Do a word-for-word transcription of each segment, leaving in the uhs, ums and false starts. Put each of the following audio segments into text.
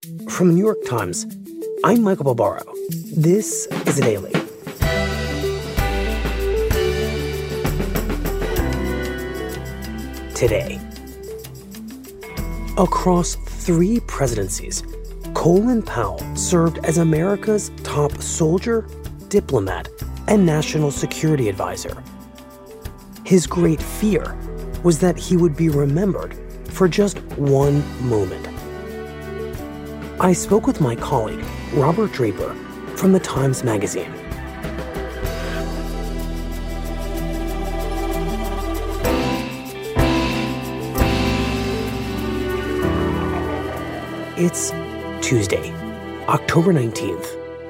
From the New York Times, I'm Michael Barbaro. This is The Daily. Today, across three presidencies, Colin Powell served as America's top soldier, diplomat, and national security advisor. His great fear was that he would be remembered for just one moment. I spoke with my colleague, Robert Draper, from the Times Magazine. It's Tuesday, October nineteenth.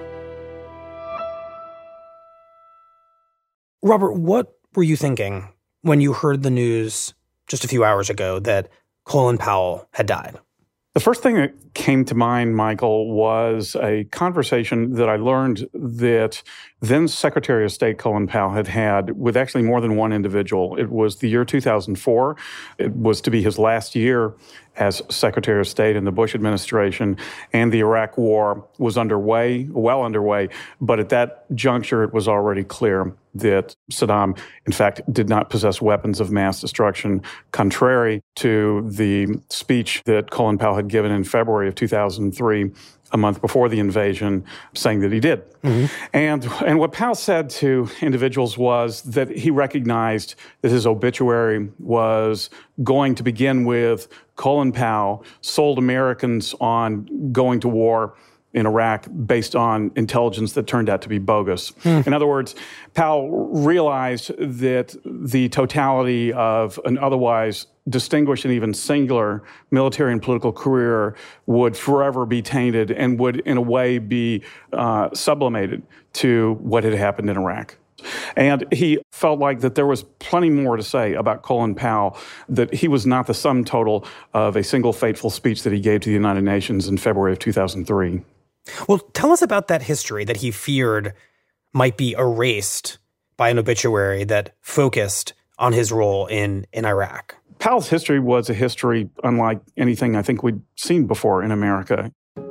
Robert, what were you thinking when you heard the news just a few hours ago that Colin Powell had died? The first thing that came to mind, Michael, was a conversation that I learned that then Secretary of State Colin Powell had had with actually more than one individual. It was the year two thousand four. It was to be his last year as Secretary of State in the Bush administration, and the Iraq War was underway, well underway. But at that juncture, it was already clear that Saddam, in fact, did not possess weapons of mass destruction, contrary to the speech that Colin Powell had given in February of two thousand three, a month before the invasion, saying that he did. Mm-hmm. And, and what Powell said to individuals was that he recognized that his obituary was going to begin with Colin Powell sold Americans on going to war in Iraq based on intelligence that turned out to be bogus. Mm. In other words, Powell realized that the totality of an otherwise distinguished and even singular military and political career would forever be tainted and would, in a way, be uh, sublimated to what had happened in Iraq. And he felt like that there was plenty more to say about Colin Powell, that he was not the sum total of a single fateful speech that he gave to the United Nations in February of two thousand three. Well, tell us about that history that he feared might be erased by an obituary that focused on his role in, in Iraq. Powell's history was a history unlike anything I think we'd seen before in America.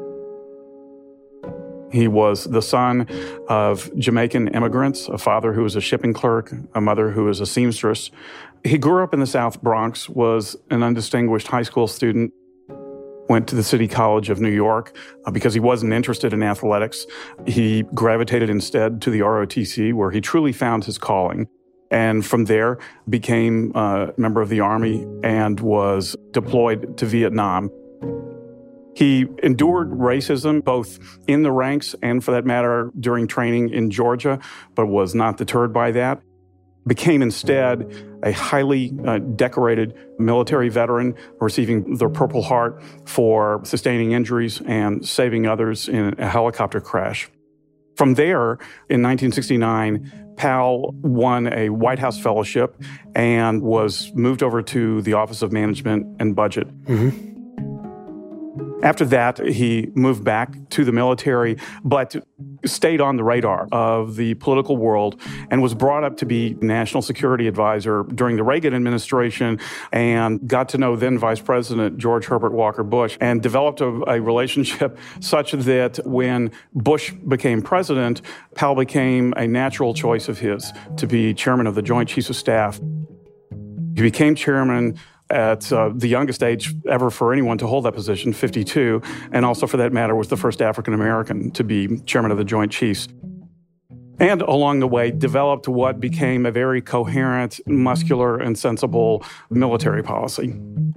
He was the son of Jamaican immigrants, a father who was a shipping clerk, a mother who was a seamstress. He grew up in the South Bronx, was an undistinguished high school student, went to the City College of New York uh, because he wasn't interested in athletics. He gravitated instead to the R O T C, where he truly found his calling. And from there, became a member of the Army and was deployed to Vietnam. He endured racism, both in the ranks and, for that matter, during training in Georgia, but was not deterred by that. Became instead a highly uh, decorated military veteran, receiving the Purple Heart for sustaining injuries and saving others in a helicopter crash. From there, in nineteen sixty-nine, Powell won a White House fellowship and was moved over to the Office of Management and Budget. Mm-hmm. After that, he moved back to the military, but stayed on the radar of the political world and was brought up to be National Security Advisor during the Reagan administration and got to know then Vice President George Herbert Walker Bush and developed a, a relationship such that when Bush became president, Powell became a natural choice of his to be chairman of the Joint Chiefs of Staff. He became chairman at uh, the youngest age ever for anyone to hold that position, fifty-two, and also, for that matter, was the first African-American to be chairman of the Joint Chiefs. And along the way, developed what became a very coherent, muscular, and sensible military policy.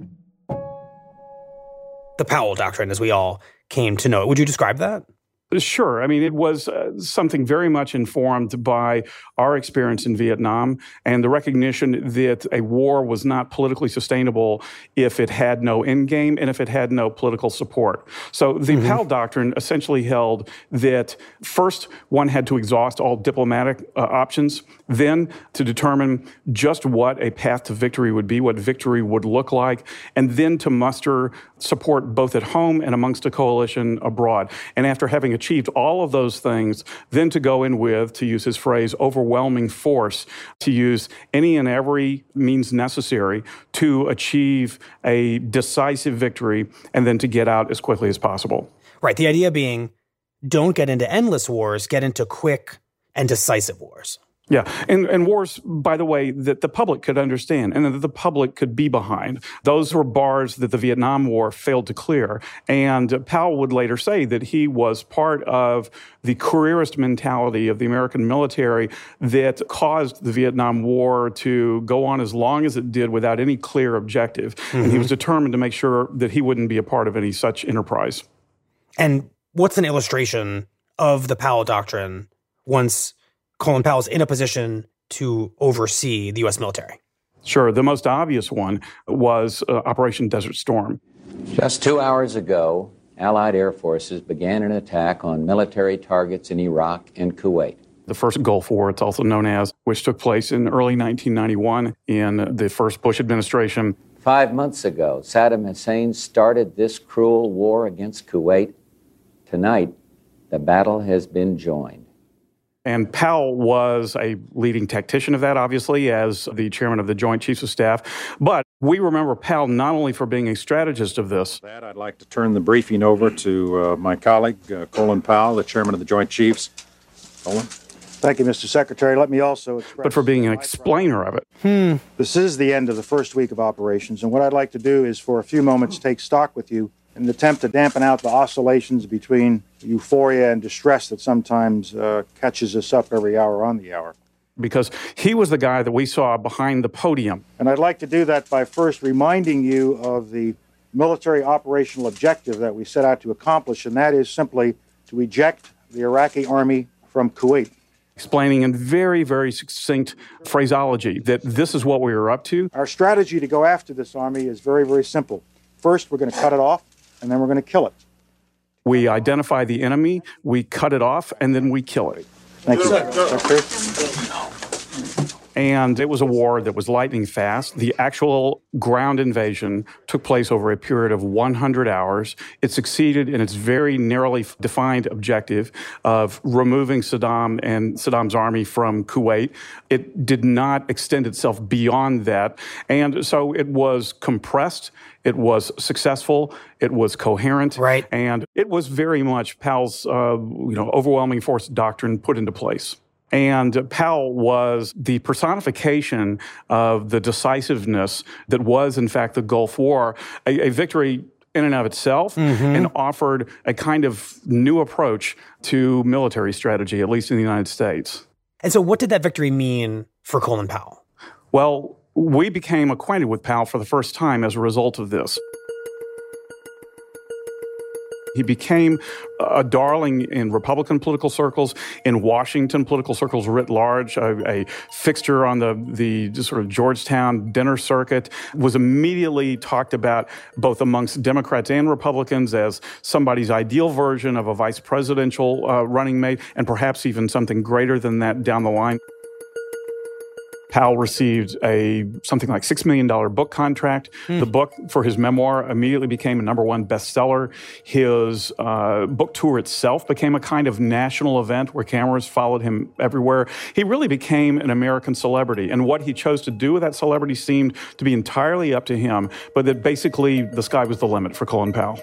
The Powell Doctrine, as we all came to know it. Would you describe that? Sure. I mean, it was uh, something very much informed by our experience in Vietnam and the recognition that a war was not politically sustainable if it had no end game and if it had no political support. So the mm-hmm. Powell Doctrine essentially held that first one had to exhaust all diplomatic uh, options, then to determine just what a path to victory would be, what victory would look like, and then to muster support both at home and amongst a coalition abroad. And after having achieved all of those things, then to go in with, to use his phrase, overwhelming force, to use any and every means necessary to achieve a decisive victory and then to get out as quickly as possible. Right. The idea being, don't get into endless wars, get into quick and decisive wars. Yeah, and, and wars, by the way, that the public could understand and that the public could be behind. Those were bars that the Vietnam War failed to clear. And Powell would later say that he was part of the careerist mentality of the American military that caused the Vietnam War to go on as long as it did without any clear objective. Mm-hmm. And he was determined to make sure that he wouldn't be a part of any such enterprise. And what's an illustration of the Powell Doctrine once Colin Powell's in a position to oversee the U S military? Sure. The most obvious one was uh, Operation Desert Storm. Just two hours ago, Allied air forces began an attack on military targets in Iraq and Kuwait. The first Gulf War, it's also known as, which took place in early nineteen ninety-one in the first Bush administration. Five months ago, Saddam Hussein started this cruel war against Kuwait. Tonight, the battle has been joined. And Powell was a leading tactician of that, obviously, as the chairman of the Joint Chiefs of Staff. But we remember Powell not only for being a strategist of this. That, I'd like to turn the briefing over to uh, my colleague, uh, Colin Powell, the chairman of the Joint Chiefs. Colin? Thank you, Mister Secretary. Let me also express... But for being an explainer of it. Hmm. This is the end of the first week of operations, and what I'd like to do is for a few moments take stock with you in an attempt to dampen out the oscillations between euphoria and distress that sometimes uh, catches us up every hour on the hour. Because he was the guy that we saw behind the podium. And I'd like to do that by first reminding you of the military operational objective that we set out to accomplish, and that is simply to eject the Iraqi army from Kuwait. Explaining in very, very succinct phraseology that this is what we were up to. Our strategy to go after this army is very, very simple. First, we're going to cut it off, and then we're going to kill it. We identify the enemy, we cut it off, and then we kill it. Thank you, Secretary. And it was a war that was lightning fast. The actual ground invasion took place over a period of one hundred hours. It succeeded in its very narrowly defined objective of removing Saddam and Saddam's army from Kuwait. It did not extend itself beyond that. And so it was compressed. It was successful. It was coherent. Right. And it was very much Powell's uh, you know, overwhelming force doctrine put into place. And Powell was the personification of the decisiveness that was, in fact, the Gulf War, a, a victory in and of itself, mm-hmm. and offered a kind of new approach to military strategy, at least in the United States. And so what did that victory mean for Colin Powell? Well, we became acquainted with Powell for the first time as a result of this. He became a darling in Republican political circles, in Washington political circles writ large, a, a fixture on the, the sort of Georgetown dinner circuit, was immediately talked about both amongst Democrats and Republicans as somebody's ideal version of a vice presidential uh, running mate, and perhaps even something greater than that down the line. Powell received a something like six million dollars book contract. Mm. The book for his memoir immediately became a number one bestseller. His uh, book tour itself became a kind of national event where cameras followed him everywhere. He really became an American celebrity. And what he chose to do with that celebrity seemed to be entirely up to him, but that basically the sky was the limit for Colin Powell.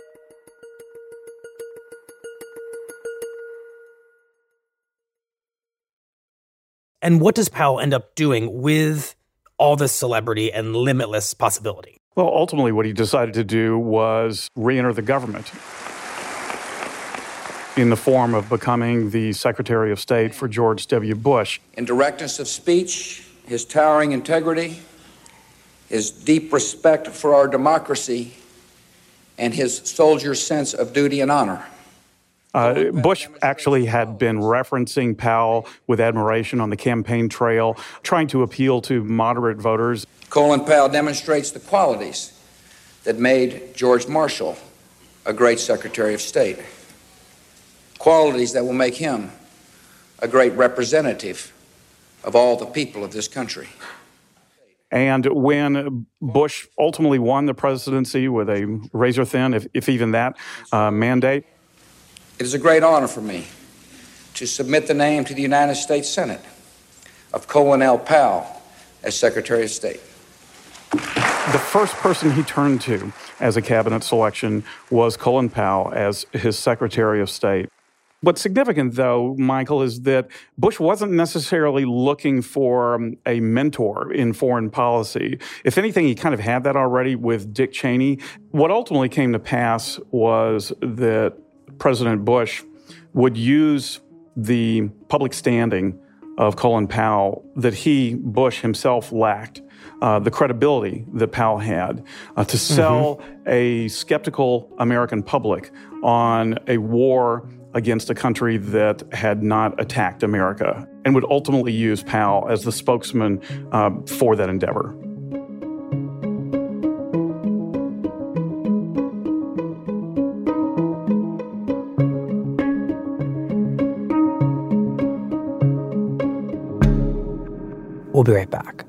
And what does Powell end up doing with all this celebrity and limitless possibility? Well, ultimately what he decided to do was re-enter the government in the form of becoming the Secretary of State for George W. Bush. In directness of speech, his towering integrity, his deep respect for our democracy, and his soldier's sense of duty and honor. Uh, Bush actually had been referencing Powell with admiration on the campaign trail, trying to appeal to moderate voters. Colin Powell demonstrates the qualities that made George Marshall a great Secretary of State, qualities that will make him a great representative of all the people of this country. And when Bush ultimately won the presidency with a razor-thin, if, if even that, uh, mandate, It is a great honor for me to submit the name to the United States Senate of Colin L. Powell as Secretary of State. The first person he turned to as a cabinet selection was Colin Powell as his Secretary of State. What's significant, though, Michael, is that Bush wasn't necessarily looking for a mentor in foreign policy. If anything, he kind of had that already with Dick Cheney. What ultimately came to pass was that President Bush would use the public standing of Colin Powell that he, Bush himself, lacked, uh, the credibility that Powell had, uh, to sell mm-hmm. a skeptical American public on a war against a country that had not attacked America, and would ultimately use Powell as the spokesman uh, for that endeavor. We'll be right back.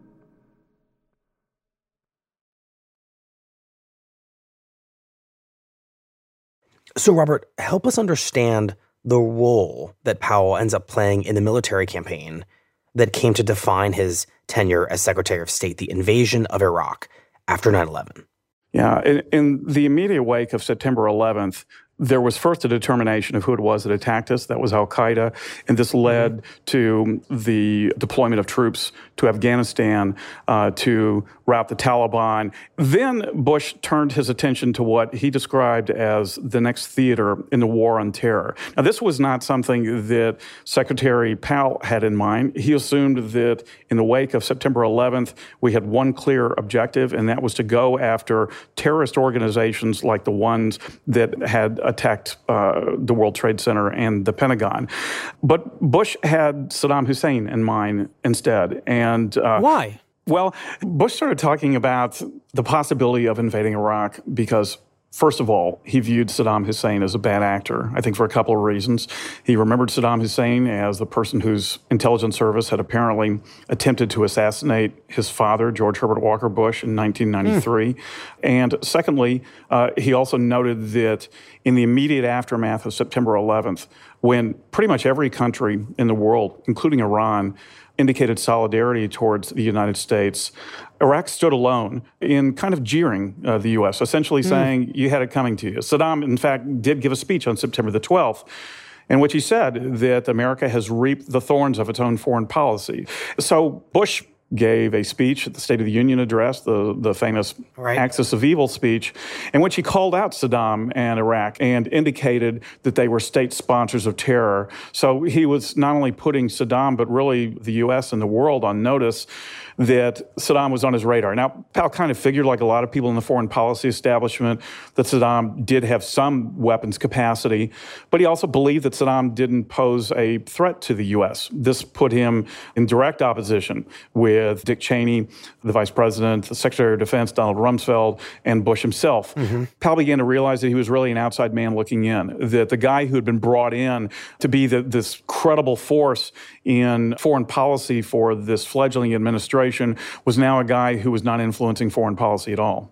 So, Robert, help us understand the role that Powell ends up playing in the military campaign that came to define his tenure as Secretary of State, the invasion of Iraq after nine eleven. Yeah, in, in the immediate wake of September eleventh, there was first a determination of who it was that attacked us. That was al-Qaeda. And this led mm-hmm. to the deployment of troops to Afghanistan uh, to rout the Taliban. Then Bush turned his attention to what he described as the next theater in the war on terror. Now, this was not something that Secretary Powell had in mind. He assumed that in the wake of September eleventh, we had one clear objective, and that was to go after terrorist organizations like the ones that had attacked uh, the World Trade Center and the Pentagon. But Bush had Saddam Hussein in mind instead. And uh, why? Well, Bush started talking about the possibility of invading Iraq because, first of all, he viewed Saddam Hussein as a bad actor, I think for a couple of reasons. He remembered Saddam Hussein as the person whose intelligence service had apparently attempted to assassinate his father, George Herbert Walker Bush, in nineteen ninety-three. Mm. And secondly, uh, he also noted that in the immediate aftermath of September eleventh, when pretty much every country in the world, including Iran, indicated solidarity towards the United States, Iraq stood alone in kind of jeering uh, the U S, essentially mm. saying, you had it coming to you. Saddam, in fact, did give a speech on September the twelfth, in which he said that America has reaped the thorns of its own foreign policy. So Bush gave a speech at the State of the Union address, the, the famous right. Axis of Evil speech, in which he called out Saddam and Iraq and indicated that they were state sponsors of terror. So he was not only putting Saddam, but really the U S and the world on notice that Saddam was on his radar. Now, Powell kind of figured, like a lot of people in the foreign policy establishment, that Saddam did have some weapons capacity, but he also believed that Saddam didn't pose a threat to the U S. This put him in direct opposition with Dick Cheney, the vice president, the Secretary of Defense, Donald Rumsfeld, and Bush himself. Mm-hmm. Powell began to realize that he was really an outside man looking in, that the guy who had been brought in to be the, this credible force in foreign policy for this fledgling administration was now a guy who was not influencing foreign policy at all.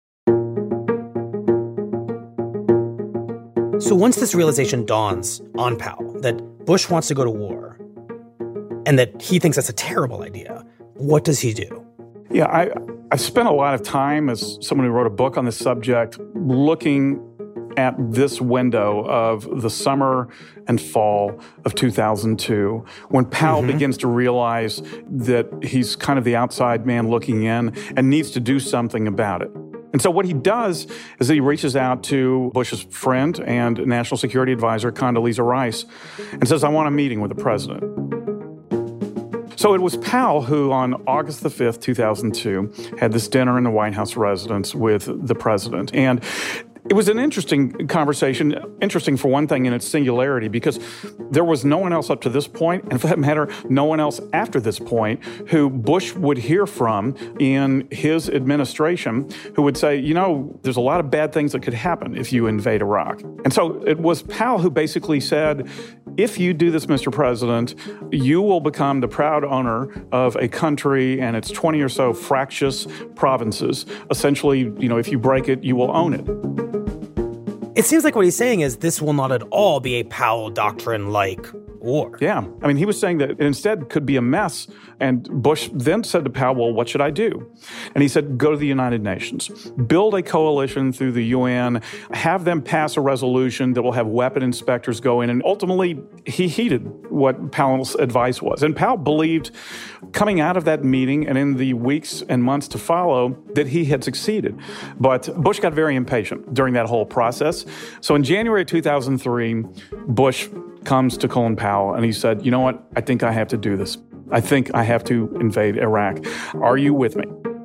So once this realization dawns on Powell that Bush wants to go to war and that he thinks that's a terrible idea, what does he do? Yeah, I, I've spent a lot of time as someone who wrote a book on this subject looking at this window of the summer and fall of two thousand two, when Powell mm-hmm. begins to realize that he's kind of the outside man looking in and needs to do something about it. And so what he does is that he reaches out to Bush's friend and National Security Advisor, Condoleezza Rice, and says, I want a meeting with the president. So it was Powell who, on August the fifth, two thousand two, had this dinner in the White House residence with the president. And it was an interesting conversation, interesting for one thing in its singularity, because there was no one else up to this point, and for that matter, no one else after this point, who Bush would hear from in his administration who would say, you know, there's a lot of bad things that could happen if you invade Iraq. And so it was Powell who basically said, if you do this, Mister President, you will become the proud owner of a country and its twenty or so fractious provinces. Essentially, you know, if you break it, you will own it. It seems like what he's saying is this will not at all be a Powell Doctrine-like war. Yeah. I mean, he was saying that it instead could be a mess. And Bush then said to Powell, well, what should I do? And he said, go to the United Nations. Build a coalition through the U N. Have them pass a resolution that will have weapon inspectors go in. And ultimately, he heeded what Powell's advice was. And Powell believed, coming out of that meeting and in the weeks and months to follow, that he had succeeded. But Bush got very impatient during that whole process. So in January of two thousand three, Bush comes to Colin Powell and he said, you know what, I think I have to do this. I think I have to invade Iraq. Are you with me?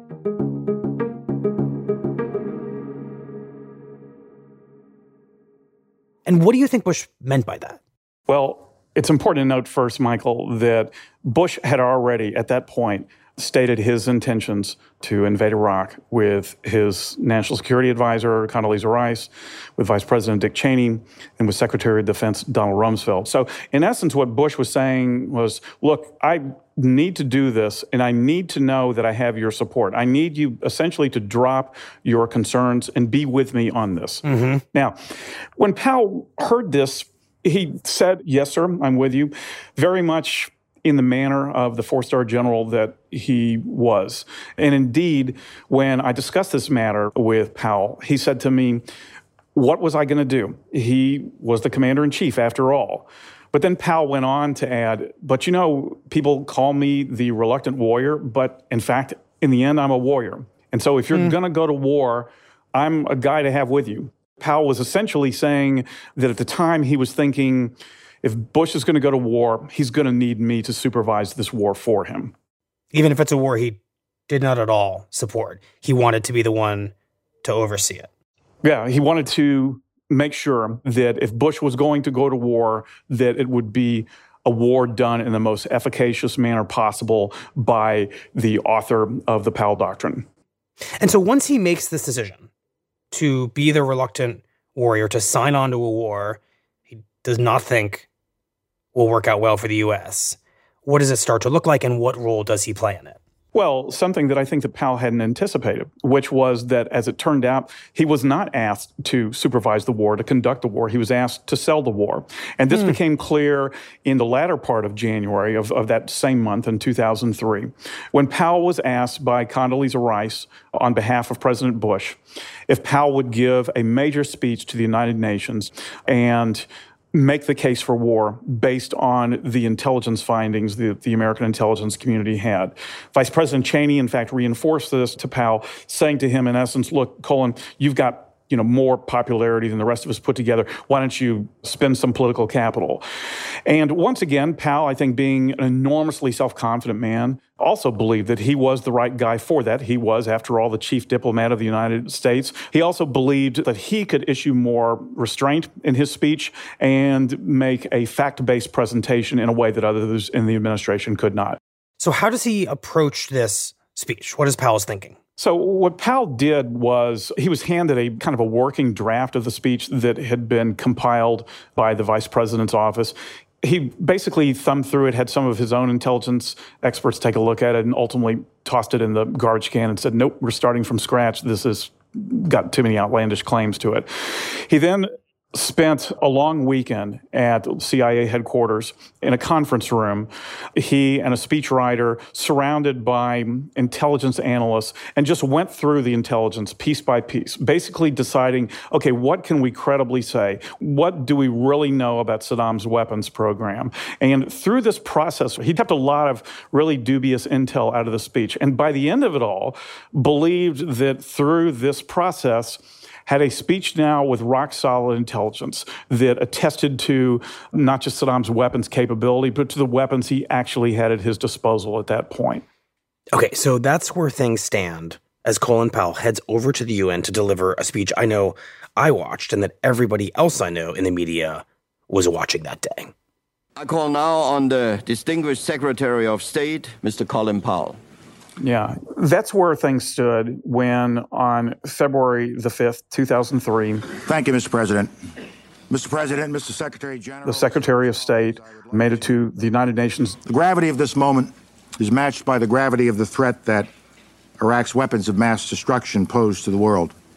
And what do you think Bush meant by that? Well, it's important to note first, Michael, that Bush had already, at that point, stated his intentions to invade Iraq with his National Security Advisor, Condoleezza Rice, with Vice President Dick Cheney, and with Secretary of Defense Donald Rumsfeld. So, in essence, what Bush was saying was, look, I need to do this, and I need to know that I have your support. I need you essentially to drop your concerns and be with me on this. Mm-hmm. Now, when Powell heard this, he said, yes, sir, I'm with you, very much in the manner of the four-star general that he was. And indeed, when I discussed this matter with Powell, he said to me, what was I going to do? He was the commander-in-chief, after all. But then Powell went on to add, but you know, people call me the reluctant warrior, but in fact, in the end, I'm a warrior. And so if you're mm. going to go to war, I'm a guy to have with you. Powell was essentially saying that at the time he was thinking, if Bush is going to go to war, he's going to need me to supervise this war for him. Even if it's a war he did not at all support. He wanted to be the one to oversee it. Yeah, he wanted to make sure that if Bush was going to go to war, that it would be a war done in the most efficacious manner possible by the author of the Powell Doctrine. And so once he makes this decision to be the reluctant warrior, to sign on to a war he does not think will work out well for the U S, what does it start to look like, and what role does he play in it? Well, something that I think that Powell hadn't anticipated, which was that, as it turned out, he was not asked to supervise the war, to conduct the war. He was asked to sell the war. And this mm. became clear in the latter part of January of, of that same month in two thousand three, when Powell was asked by Condoleezza Rice on behalf of President Bush if Powell would give a major speech to the United Nations and make the case for war based on the intelligence findings that the American intelligence community had. Vice President Cheney, in fact, reinforced this to Powell, saying to him, in essence, look, Colin, you've got you know, more popularity than the rest of us put together. Why don't you spend some political capital? And once again, Powell, I think being an enormously self-confident man, also believed that he was the right guy for that. He was, after all, the chief diplomat of the United States. He also believed that he could issue more restraint in his speech and make a fact-based presentation in a way that others in the administration could not. So how does he approach this speech? What is Powell's thinking? So what Powell did was he was handed a kind of a working draft of the speech that had been compiled by the vice president's office. He basically thumbed through it, had some of his own intelligence experts take a look at it, and ultimately tossed it in the garbage can and said, nope, we're starting from scratch. This has got too many outlandish claims to it. He then spent a long weekend at C I A headquarters in a conference room, he and a speechwriter surrounded by intelligence analysts, and just went through the intelligence piece by piece, basically deciding, okay, what can we credibly say? What do we really know about Saddam's weapons program? And through this process, he kept a lot of really dubious intel out of the speech. And by the end of it all, believed that through this process, had a speech now with rock-solid intelligence that attested to not just Saddam's weapons capability, but to the weapons he actually had at his disposal at that point. Okay, so that's where things stand as Colin Powell heads over to the U N to deliver a speech I know I watched and that everybody else I know in the media was watching that day. I call now on the distinguished Secretary of State, Mister Colin Powell. Yeah, that's where things stood when on February the fifth, two thousand three. Thank you, Mister President. Mister President, Mister Secretary General. The Secretary of State made it to the United Nations. The gravity of this moment is matched by the gravity of the threat that Iraq's weapons of mass destruction pose to the world.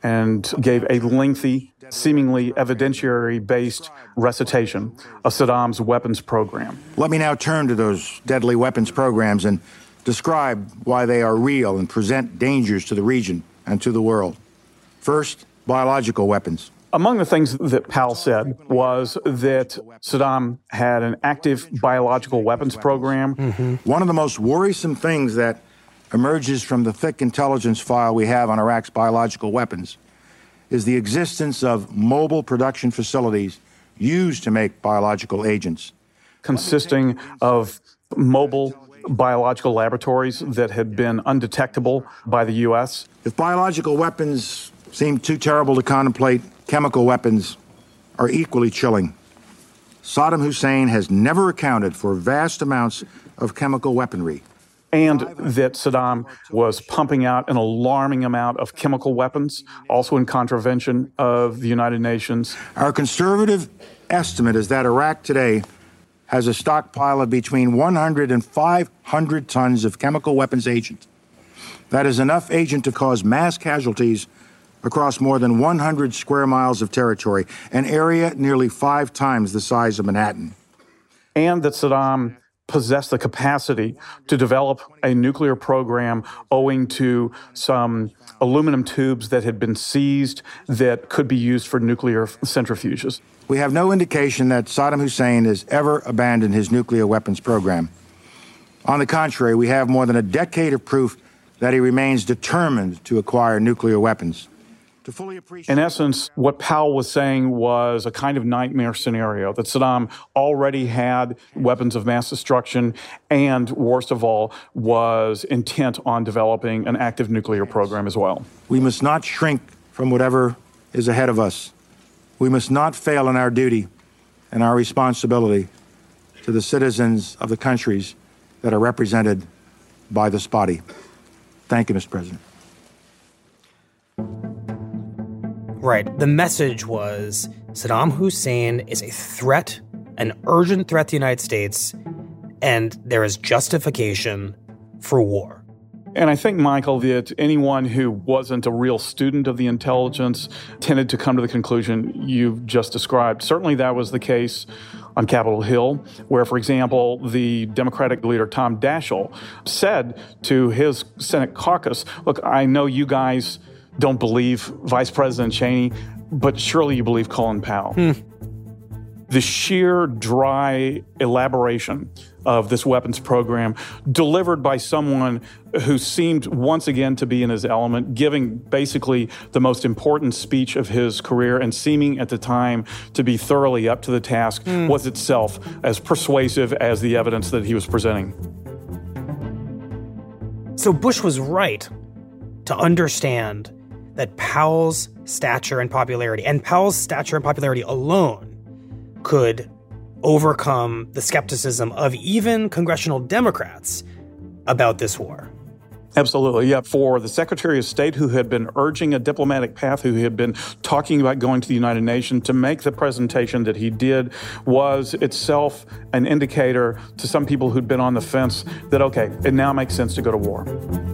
and gave a lengthy, seemingly evidentiary-based recitation of Saddam's weapons program. Let me now turn to those deadly weapons programs and describe why they are real and present dangers to the region and to the world. First, biological weapons. Among the things that Powell said was that Saddam had an active biological weapons program. Mm-hmm. One of the most worrisome things that emerges from the thick intelligence file we have on Iraq's biological weapons is the existence of mobile production facilities used to make biological agents. Consisting of mobile biological laboratories that had been undetectable by the U S. If biological weapons seem too terrible to contemplate, chemical weapons are equally chilling. Saddam Hussein has never accounted for vast amounts of chemical weaponry. And that Saddam was pumping out an alarming amount of chemical weapons, also in contravention of the United Nations. Our conservative estimate is that Iraq today has a stockpile of between one hundred and five hundred tons of chemical weapons agent. That is enough agent to cause mass casualties across more than one hundred square miles of territory, an area nearly five times the size of Manhattan. And that Saddam possessed the capacity to develop a nuclear program owing to some aluminum tubes that had been seized that could be used for nuclear centrifuges. We have no indication that Saddam Hussein has ever abandoned his nuclear weapons program. On the contrary, we have more than a decade of proof that he remains determined to acquire nuclear weapons. To fully appreciate In essence, what Powell was saying was a kind of nightmare scenario, that Saddam already had weapons of mass destruction and, worst of all, was intent on developing an active nuclear program as well. We must not shrink from whatever is ahead of us. We must not fail in our duty and our responsibility to the citizens of the countries that are represented by this body. Thank you, Mister President. Right. The message was Saddam Hussein is a threat, an urgent threat to the United States, and there is justification for war. And I think, Michael, that anyone who wasn't a real student of the intelligence tended to come to the conclusion you've just described. Certainly that was the case on Capitol Hill, where, for example, the Democratic leader Tom Daschle said to his Senate caucus, look, I know you guys don't believe Vice President Cheney, but surely you believe Colin Powell. Hmm. The sheer dry elaboration of this weapons program delivered by someone who seemed once again to be in his element, giving basically the most important speech of his career and seeming at the time to be thoroughly up to the task, mm. was itself as persuasive as the evidence that he was presenting. So Bush was right to understand that Powell's stature and popularity, and Powell's stature and popularity alone, could overcome the skepticism of even congressional Democrats about this war. Absolutely, yeah. For the Secretary of State, who had been urging a diplomatic path, who had been talking about going to the United Nations, to make the presentation that he did was itself an indicator to some people who'd been on the fence that, okay, it now makes sense to go to war.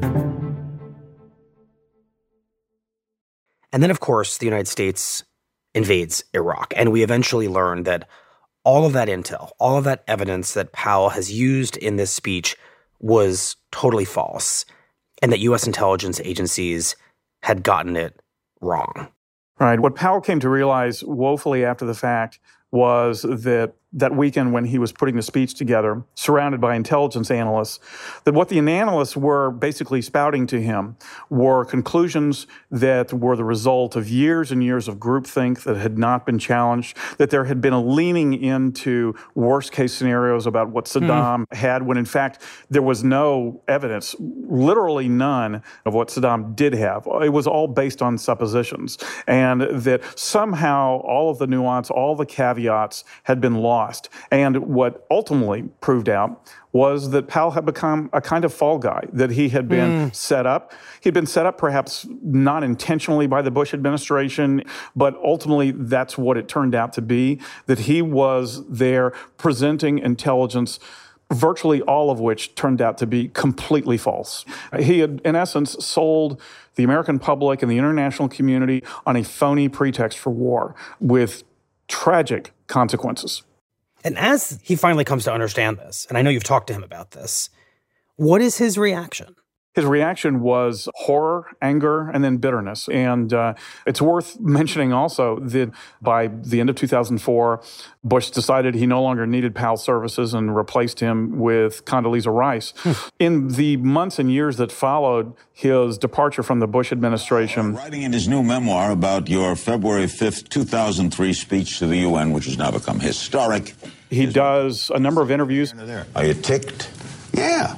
And then, of course, the United States invades Iraq. And we eventually learn that all of that intel, all of that evidence that Powell has used in this speech was totally false, and that U S intelligence agencies had gotten it wrong. Right. What Powell came to realize woefully after the fact was that that weekend when he was putting the speech together, surrounded by intelligence analysts, that what the analysts were basically spouting to him were conclusions that were the result of years and years of groupthink that had not been challenged, that there had been a leaning into worst-case scenarios about what Saddam mm. had, when in fact there was no evidence, literally none, of what Saddam did have. It was all based on suppositions, and that somehow all of the nuance, all the caveats had been lost. And what ultimately proved out was that Powell had become a kind of fall guy, that he had been mm. set up. He'd been set up perhaps not intentionally by the Bush administration, but ultimately that's what it turned out to be, that he was there presenting intelligence virtually all of which turned out to be completely false. He had, in essence, sold the American public and the international community on a phony pretext for war with tragic consequences. And as he finally comes to understand this, and I know you've talked to him about this, what is his reaction? His reaction was horror, anger, and then bitterness. And uh, it's worth mentioning also that by the end of two thousand four, Bush decided he no longer needed Powell's services and replaced him with Condoleezza Rice. In the months and years that followed his departure from the Bush administration... Uh, writing in his new memoir about your February fifth, two thousand three speech to the U N, which has now become historic... He does a number of interviews... Are you ticked? Yeah.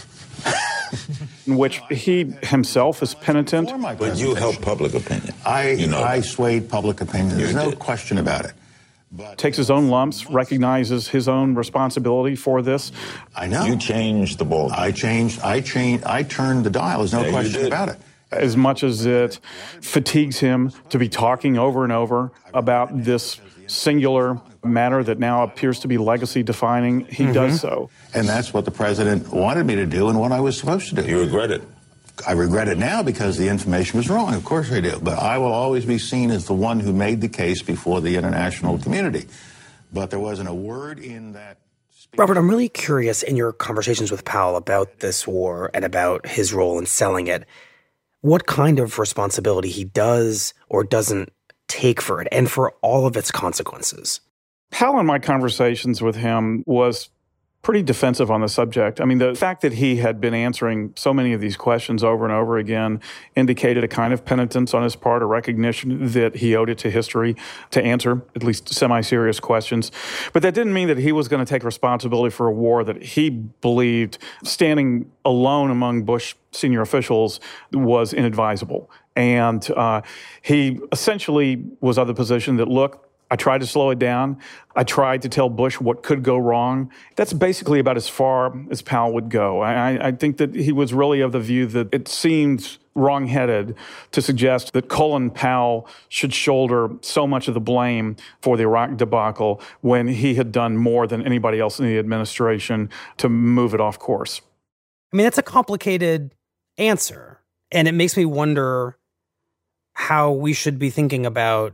in which he himself is penitent. But you help public opinion. I, you know I that. swayed public opinion. There's You no did. question about it. But Takes his own lumps, recognizes his own responsibility for this. I know. You changed the ball. I changed. I changed. I turned the dial. There's no Yeah, you question did. about it. As much as it fatigues him to be talking over and over about this singular matter that now appears to be legacy defining, he mm-hmm. does so. And that's what the president wanted me to do and what I was supposed to do. You regret it. I regret it now because the information was wrong. Of course I do. But I will always be seen as the one who made the case before the international community. But there wasn't a word in that speech. Robert, I'm really curious in your conversations with Powell about this war and about his role in selling it, what kind of responsibility he does or doesn't take for it and for all of its consequences. Powell, in my conversations with him, was pretty defensive on the subject. I mean, the fact that he had been answering so many of these questions over and over again indicated a kind of penitence on his part, a recognition that he owed it to history to answer at least semi-serious questions. But that didn't mean that he was going to take responsibility for a war that he believed, standing alone among Bush senior officials, was inadvisable. And uh, he essentially was of the position that, look, I tried to slow it down. I tried to tell Bush what could go wrong. That's basically about as far as Powell would go. I, I think that he was really of the view that it seemed wrong-headed to suggest that Colin Powell should shoulder so much of the blame for the Iraq debacle when he had done more than anybody else in the administration to move it off course. I mean, that's a complicated answer, and it makes me wonder how we should be thinking about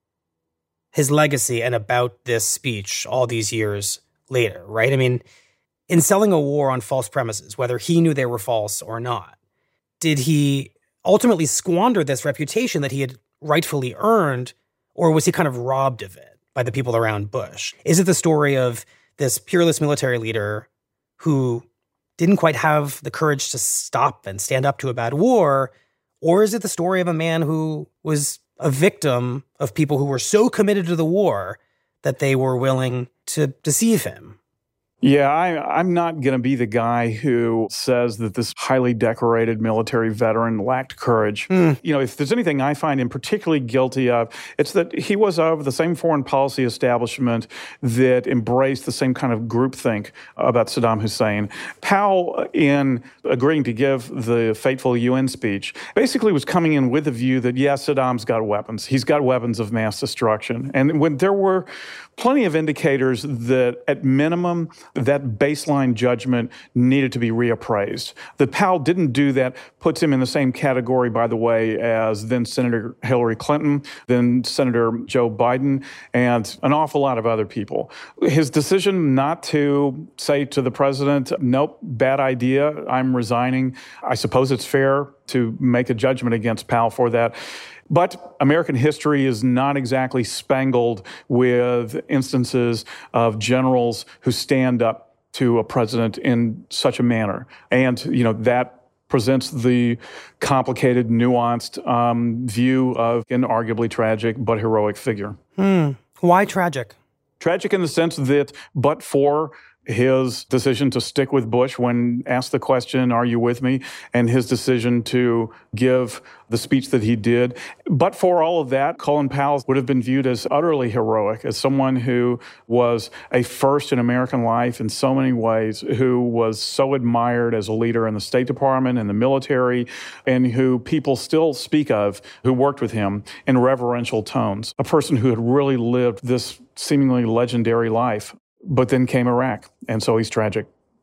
his legacy and about this speech all these years later, right? I mean, in selling a war on false premises, whether he knew they were false or not, did he ultimately squander this reputation that he had rightfully earned, or was he kind of robbed of it by the people around Bush? Is it the story of this peerless military leader who didn't quite have the courage to stop and stand up to a bad war, or is it the story of a man who was a victim of people who were so committed to the war that they were willing to deceive him? Yeah, I, I'm not going to be the guy who says that this highly decorated military veteran lacked courage. Mm. You know, if there's anything I find him particularly guilty of, it's that he was of the same foreign policy establishment that embraced the same kind of groupthink about Saddam Hussein. Powell, in agreeing to give the fateful U N speech, basically was coming in with the view that, yes, Saddam's got weapons. He's got weapons of mass destruction. And when there were plenty of indicators that, at minimum, that baseline judgment needed to be reappraised. That Powell didn't do that puts him in the same category, by the way, as then Senator Hillary Clinton, then Senator Joe Biden, and an awful lot of other people. His decision not to say to the president, nope, bad idea, I'm resigning, I suppose it's fair to make a judgment against Powell for that. But American history is not exactly spangled with instances of generals who stand up to a president in such a manner. And, you know, that presents the complicated, nuanced um, view of an arguably tragic but heroic figure. Hmm. Why tragic? Tragic in the sense that, but for his decision to stick with Bush when asked the question, are you with me? And his decision to give the speech that he did. But for all of that, Colin Powell would have been viewed as utterly heroic, as someone who was a first in American life in so many ways, who was so admired as a leader in the State Department and the military, and who people still speak of, who worked with him in reverential tones. A person who had really lived this seemingly legendary life. But then came Iraq, and so he's tragic.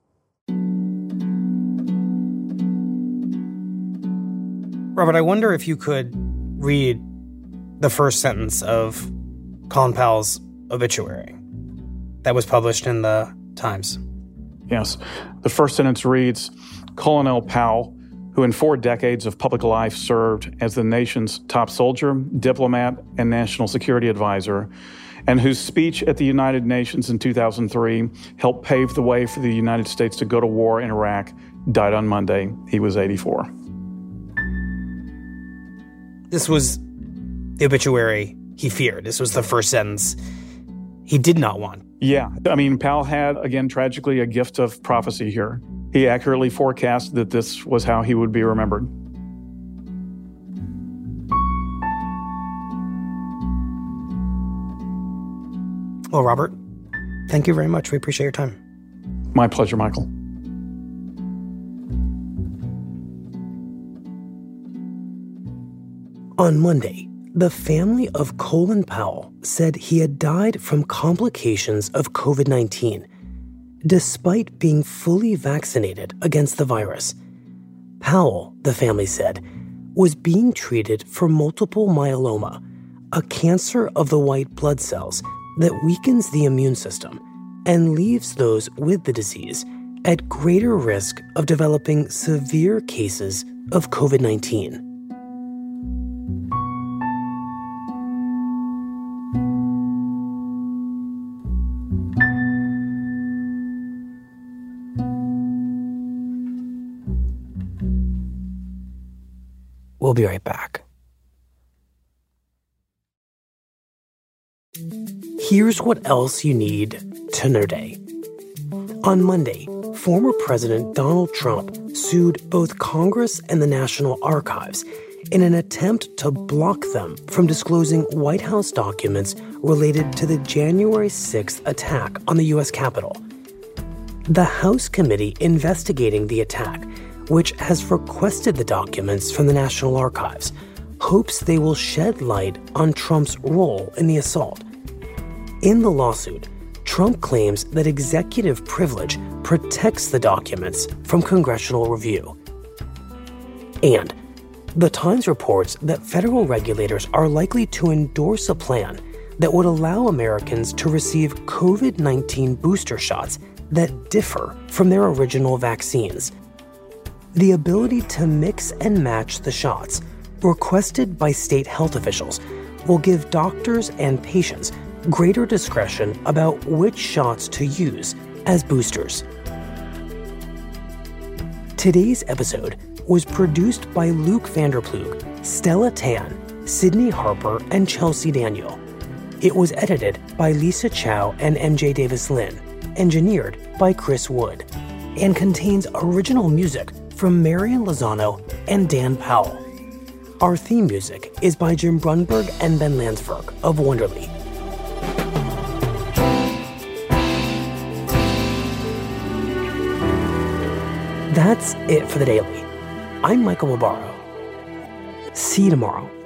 Robert, I wonder if you could read the first sentence of Colin Powell's obituary that was published in the Times. Yes. The first sentence reads, Colonel Powell, who in four decades of public life served as the nation's top soldier, diplomat, and national security advisor, and whose speech at the United Nations in two thousand three helped pave the way for the United States to go to war in Iraq, died on Monday. He was eighty-four. This was the obituary he feared. This was the first sentence he did not want. Yeah. I mean, Powell had, again, tragically, a gift of prophecy here. He accurately forecast that this was how he would be remembered. Well, Robert, thank you very much. We appreciate your time. My pleasure, Michael. On Monday, the family of Colin Powell said he had died from complications of covid nineteen, despite being fully vaccinated against the virus. Powell, the family said, was being treated for multiple myeloma, a cancer of the white blood cells that weakens the immune system and leaves those with the disease at greater risk of developing severe cases of covid nineteen. We'll be right back. Here's what else you need to know today. On Monday, former President Donald Trump sued both Congress and the National Archives in an attempt to block them from disclosing White House documents related to the January sixth attack on the U S Capitol. The House committee investigating the attack, which has requested the documents from the National Archives, hopes they will shed light on Trump's role in the assault. In the lawsuit, Trump claims that executive privilege protects the documents from congressional review. And the Times reports that federal regulators are likely to endorse a plan that would allow Americans to receive covid nineteen booster shots that differ from their original vaccines. The ability to mix and match the shots, requested by state health officials, will give doctors and patients greater discretion about which shots to use as boosters. Today's episode was produced by Luke Vanderplug, Stella Tan, Sydney Harper, and Chelsea Daniel. It was edited by Lisa Chow and M J Davis-Lynn, engineered by Chris Wood, and contains original music from Marian Lozano and Dan Powell. Our theme music is by Jim Brunberg and Ben Landsberg of Wonderly. That's it for the Daily. I'm Michael Barbaro. See you tomorrow.